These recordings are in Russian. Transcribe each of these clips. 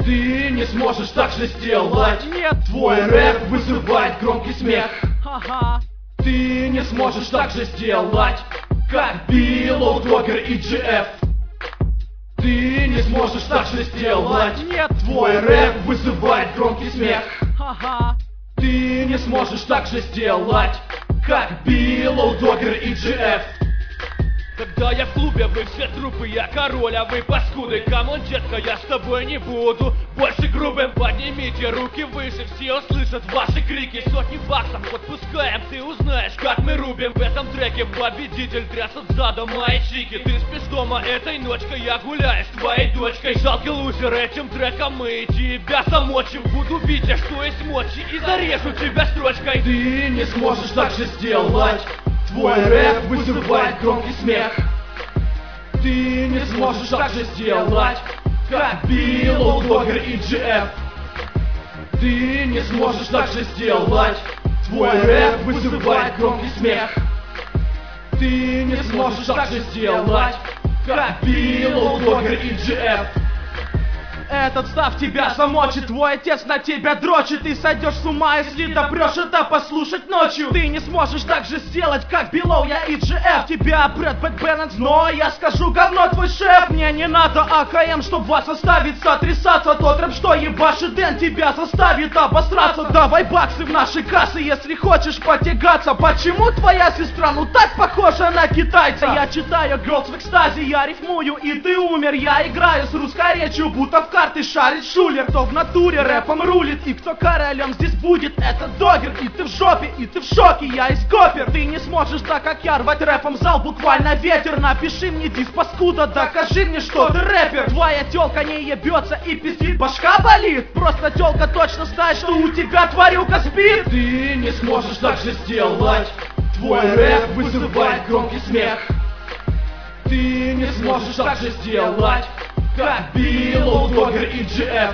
Ты не сможешь так же сделать. Нет, твой рэп вызывает громкий смех. Ага. Ты не сможешь так же сделать, как Below Dogger и GF. Ты не сможешь так же сделать. Нет, твой рэп вызывает громкий смех. Ага. Ты не сможешь так же сделать, как Below Dogger и GF. Когда я в клубе, вы все трупы, я король, а вы паскуды. Камон, детка, я с тобой не буду больше грубым. Поднимите руки выше, все услышат ваши крики. Сотни баксов отпускаем, ты узнаешь, как мы рубим. В этом треке победитель трясут задом мои чики. Ты спишь дома этой ночкой, я гуляю с твоей дочкой. Жалкий лузер, этим треком мы тебя замочим. Буду бить, я что есть мочи, и зарежу тебя строчкой. Ты не сможешь так же сделать. Твой рэп вызывает громкий смех. Ты не сможешь так же сделать, как Below Dogger и GF. Ты не сможешь так же сделать. Твой рэп вызывает громкий смех. Ты не сможешь так же сделать, как Below Dogger и GF. Этот став тебя замочит, твой отец на тебя дрочит. Ты сойдешь с ума, если допрешь это послушать ночью. Ты не сможешь так же сделать, как Below, я и GF. Тебя Брэд Бэк Бэннонс, но я скажу, говно твой шеф. Мне не надо АКМ, чтоб вас заставить сотрясаться. Тот рэп, что ебашит Дэн, тебя заставит обосраться. Давай баксы в наши кассы, если хочешь потягаться. Почему твоя сестра ну так похожа на китайца? Я читаю Girls в экстазе, я рифмую и ты умер. Я играю с русской речью, будто в карты шарит шулер. Кто в натуре рэпом рулит и кто королем здесь будет, это Догер. И ты в жопе, и ты в шоке, я из Копер. Ты не сможешь так, как я, рвать рэпом зал буквально ветер. Напиши мне дис, паскуда, докажи мне, что ты рэпер. Твоя тёлка не ебется и пиздит, башка болит. Просто тёлка точно знает, что у тебя тварюка спит. Ты не сможешь так же сделать. Твой рэп вызывает громкий смех. Ты не сможешь так же сделать, как Below Dogger и GF.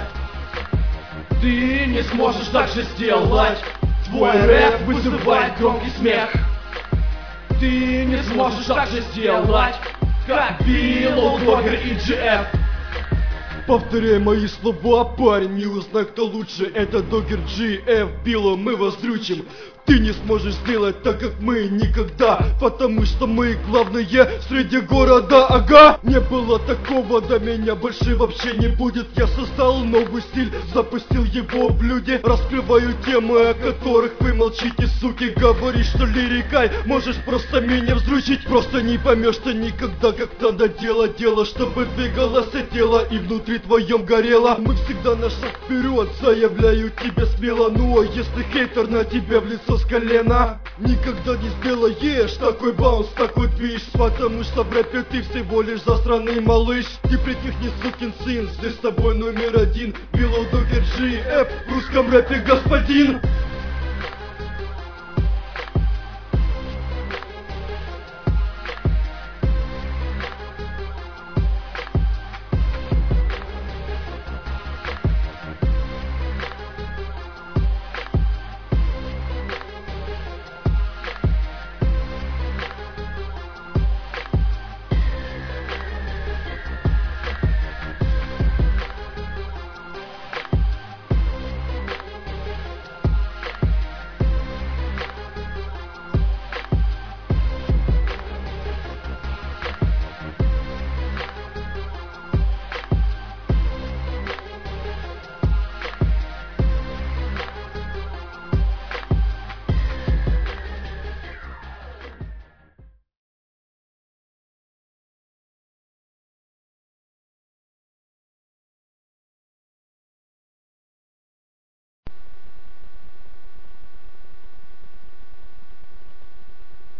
Ты не сможешь так же сделать. Твой рэп вызывает громкий смех. Ты не сможешь так же сделать, как Below Dogger и GF. Повторяй мои слова, парень, не узнай, кто лучше. Это Dogger GF, Below, мы вас дрючим. Ты не сможешь сделать так, как мы никогда, потому что мы главные среди города, ага. Не было такого, до меня больше вообще не будет. Я создал новый стиль, запустил его в люди. Раскрываю темы, о которых вы молчите, суки. Говоришь, что лирикой можешь просто меня вздрючить. Просто не поймешь ты никогда, как надо делать дело, чтобы двигалось тело и внутри твоем горело. Мы всегда на шаг вперед, заявляю тебе смело. Ну а если хейтер на тебя в лицо с колена, никогда не сделаешь такой баунс, такой движ, потому что в рэпе ты всего лишь засранный малыш. Ты притихни, сукин сын, здесь с тобой номер один. Below Dogger GF, в русском рэпе господин.